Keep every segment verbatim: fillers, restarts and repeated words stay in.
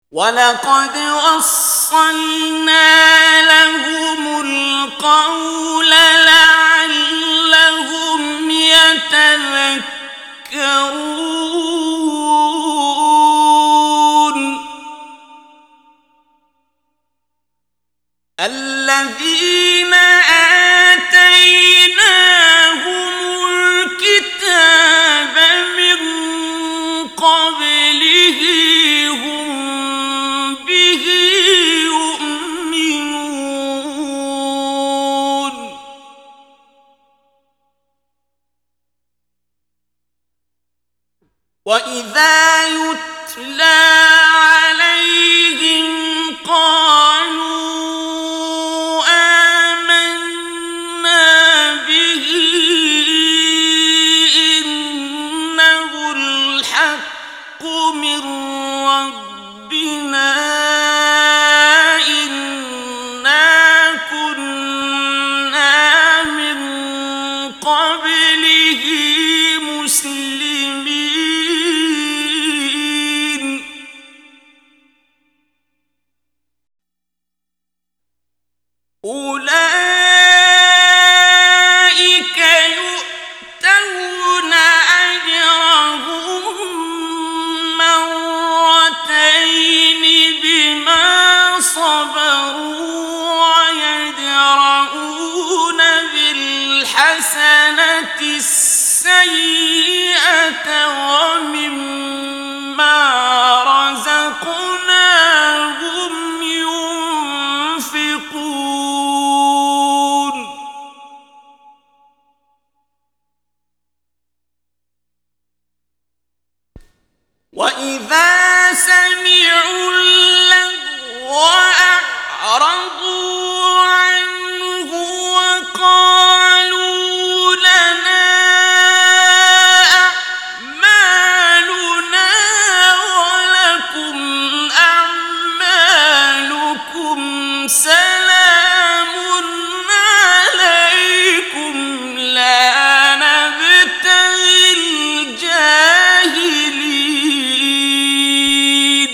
وَلَقَدْ وَصَّلْنَا لَهُمُ الْقَوْلَ لَعَلَّهُمْ يَتَذَكَّرُونَ الَّذِينَ آتَيْنَاهُمُ الْكِتَابَ مِنْ قَبْلِهِ هُمْ بِهِ يُؤْمِنُونَ وَإِذَا يُتْلَى عَلَيْهِمْ قَالُوا من ربنا إنا كنا من قبله مسلمين أولئك يؤتون أجرهم مرتين بما صبروا ويدرؤون بالحسنة السيئة ومما رزقناهم ينفقون وَإِذَا سَمِعُوا اللَّغْوَ أَعْرَضُوا عَنْهُ وَقَالُوا لَنَا أَعْمَالُنَا وَلَكُمْ أَعْمَالُكُمْ سَلَامٌ عَلَيْكُمْ لَا نَبْتَغِي الْجَاهِلِينَ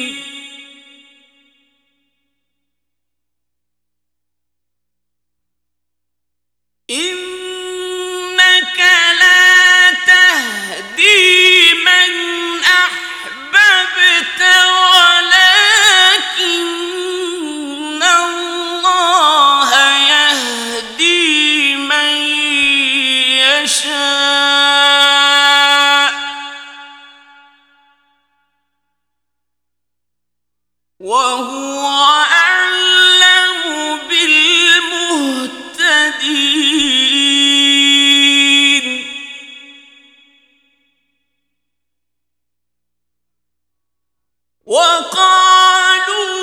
إِنَّكَ لَا تَهْدِي مَنْ أَحْبَبْتَ وَلَكِنَّ اللَّهَ يَهْدِي مَن يَشَاءُ وَهُوَ أَعْلَمُ بِالْمُهْتَدِينَ وَقَالُوا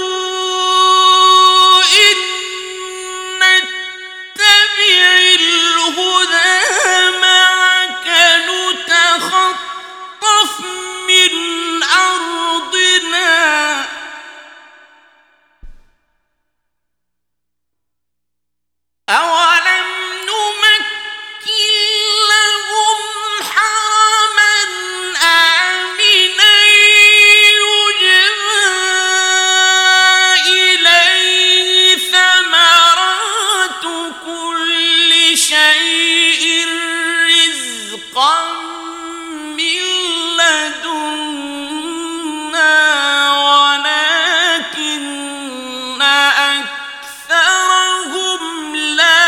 إِن نَّتَّبِعِ الْهُدَىٰ مَعَكَ نُتَخَطَّفْ مِنْ أَرْضِنَا أَوَلَمْ نُمَكِّن لَّهُمْ حَرَمًا آمِنًا يُجْبَىٰ إِلَيْهِ ثَمَرَاتُ كُلِّ شَيْءٍ رِّزْقًا مِّن لَّدُنَّا وَلَٰكِنَّ أَكْثَرَهُمْ لَا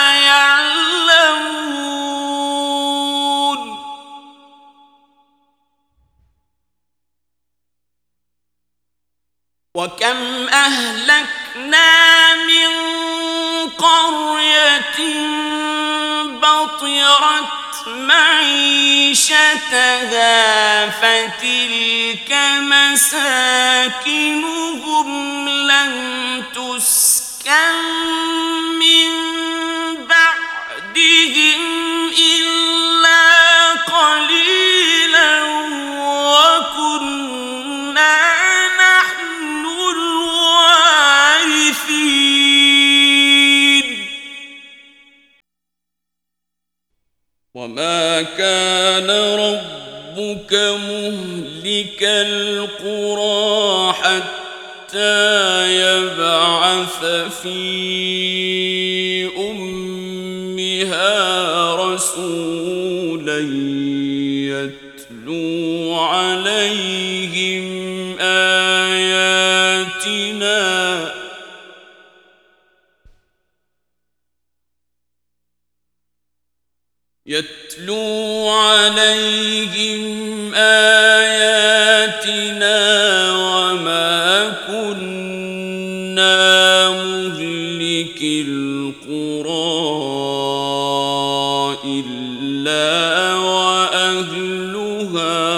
يَعْلَمُونَ وَكَمْ أَهْلَكْنَا مِن قَرْيَةٍ بَطِرَتْ مَعِيشَتَهَا فَتِلْكَ مَسَاكِنُهُمْ لَمْ تُسْكَن مِّن بَعْدِهِمْ إِلَّا قَلِيلًا وَكُنَّا نَحْنُ الْوَارِثِينَ وَمَا كَانَ رَبُّكَ مُهْلِكَ الْقُرَىٰ حَتَّىٰ يبعث في أمها رسولا يتلو عليهم آياتنا يتلو عليهم آياتنا وما كنا مهلك القرى إلا وأهلها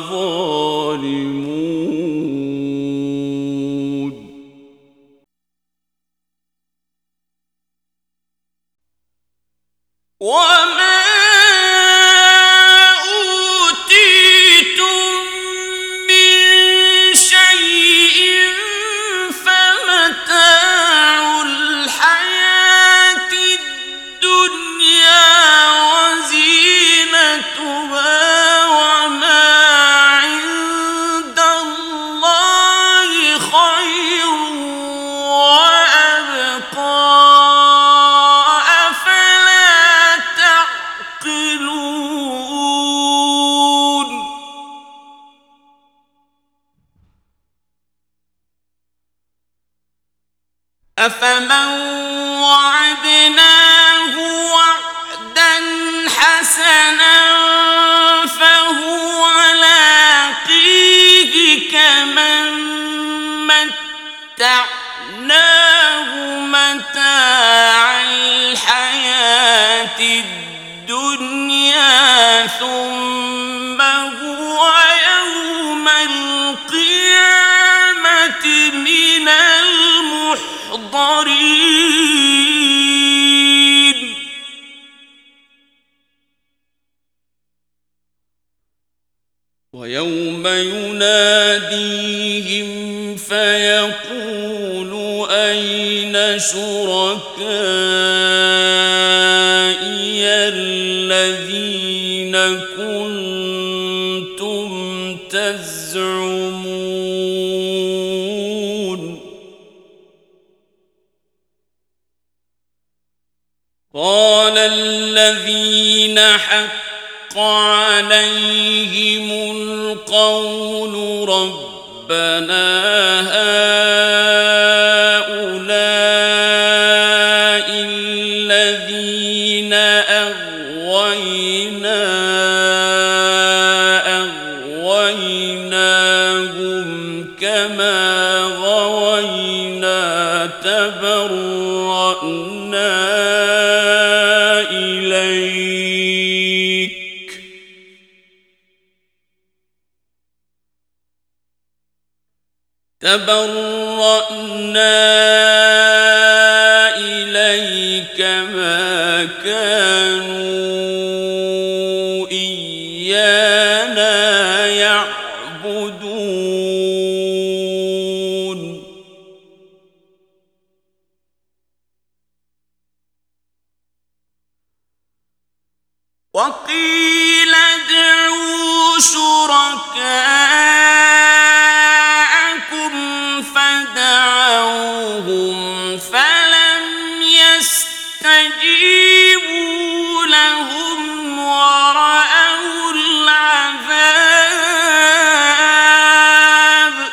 ظالمون وما أفمن وعدناه وعدا حسنا فهو لاقيه كمن متعناه متاع الحياة الدنيا ثم هو يوم القيامة من المحضرين ويوم يناديهم فيقول أين شركائي الذين كنتم تزعمون قال الذين حق عليهم القول ربنا هؤلاء الذين أغوينا أغويناهم كما غوينا تبرأنا إليك تبرأنا إليك ما كانوا إيانا يعبدون وقيل ادعوا شركاءكم فدعوهم فلم يستجيبوا لهم ورأوا العذاب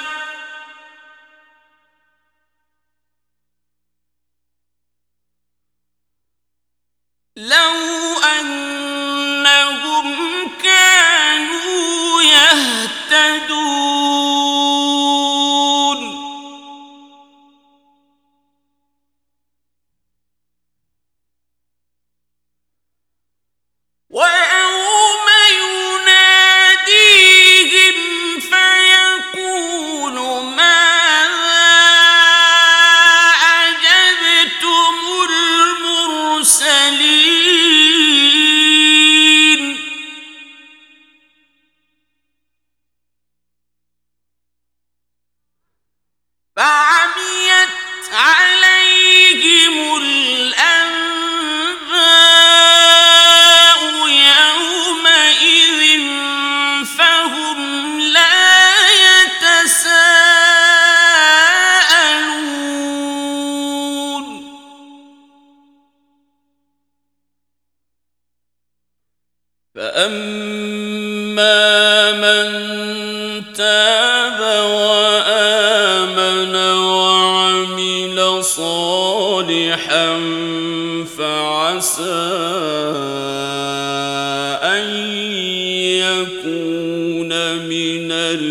لو أنهم كانوا يهتدون فأما من تاب وآمن وعمل صالحا فعسى أن يكون من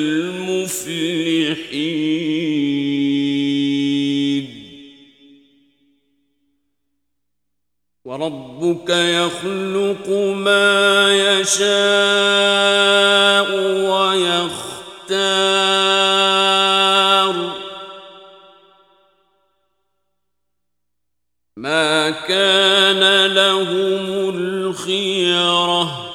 المفلحين. وربك يخلق ما يشاء ويختار ما كان لهم الخيرة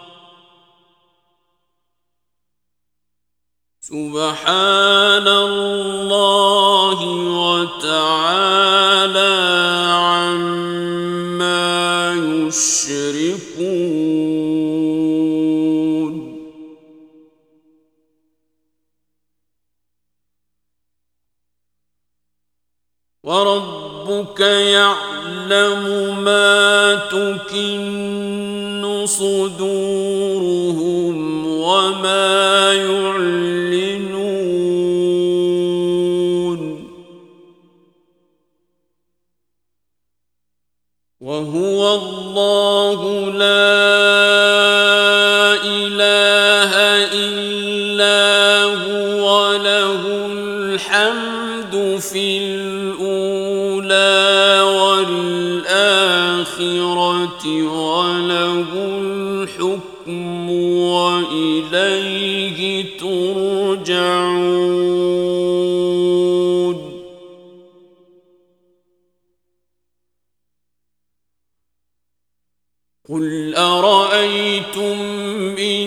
سبحان الله وتعالى عما يشركون. وربك يعلم ما تكن صدورهم وما يعلنون وهو الله لا إله إلا هو له الحمد في الأولى والآخرة وله الحكم وإليه ترجعون. قل أرأيتم إن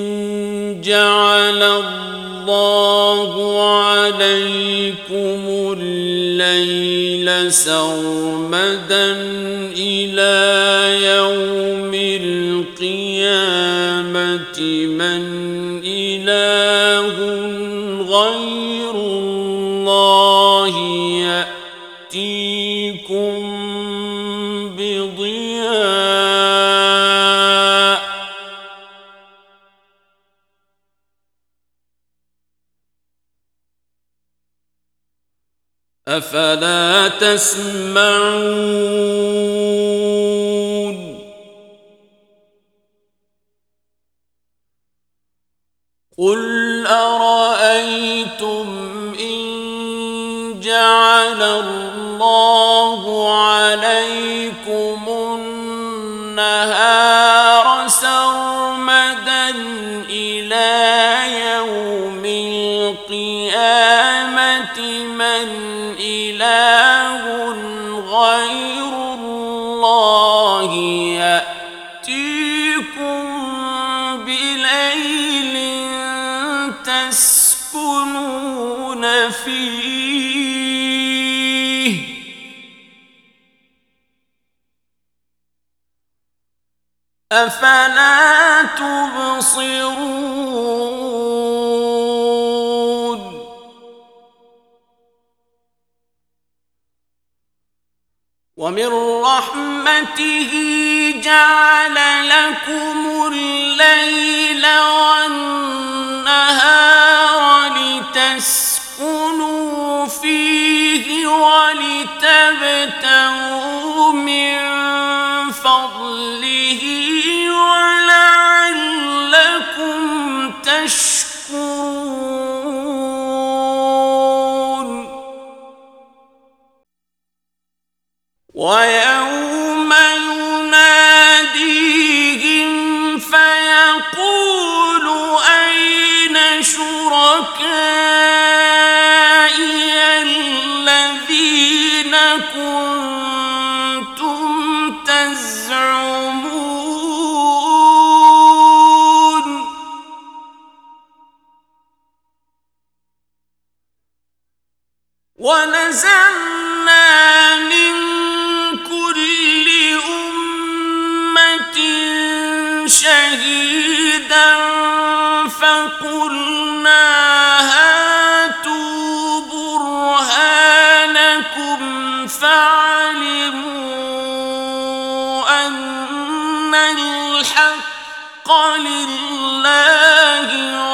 جعل الله عليكم الليل سرمدا إلى يوم القيامة من إله غير الله يأتيكم بضياء أفلا تسمعون. قل أرأيتم إن جعل الله عليكم النهار سرمدا إلى يوم القيامة من إله غير الله يأتيكم بليل تسكنون فيه أفلا تبصرون. ومن رحمته جعل لكم الليل والنهار لتسكنوا فيه ولتبتغوا من فضله ولعلكم تشكرون. ويوم يناديهم فيقول أين شركائي الذين كنتم تزعمون ونزعنا من كل أمة شهيدا فقلنا هاتوا برهانكم فعلموا أن الحق لله